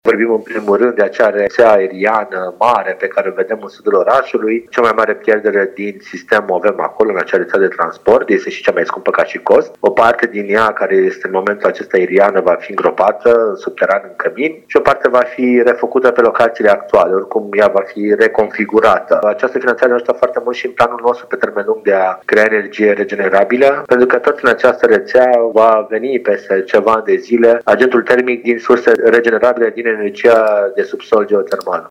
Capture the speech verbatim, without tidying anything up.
Vorbim în primul rând de acea rețea aeriană mare pe care o vedem în sudul orașului. Cea mai mare pierdere din sistem o avem acolo, în acea rețea de transport, este și cea mai scumpă ca și cost. O parte din ea, care este în momentul acesta aeriană, va fi îngropată în subteran, în cămin, și o parte va fi refăcută pe locațiile actuale, oricum ea va fi reconfigurată. Această finanțare ne ajută foarte mult și în planul nostru pe termen lung de a crea energie regenerabilă, pentru că tot în această rețea va veni peste ceva ani de zile agentul termic din surse regenerabile, din energia de subsol geotermală.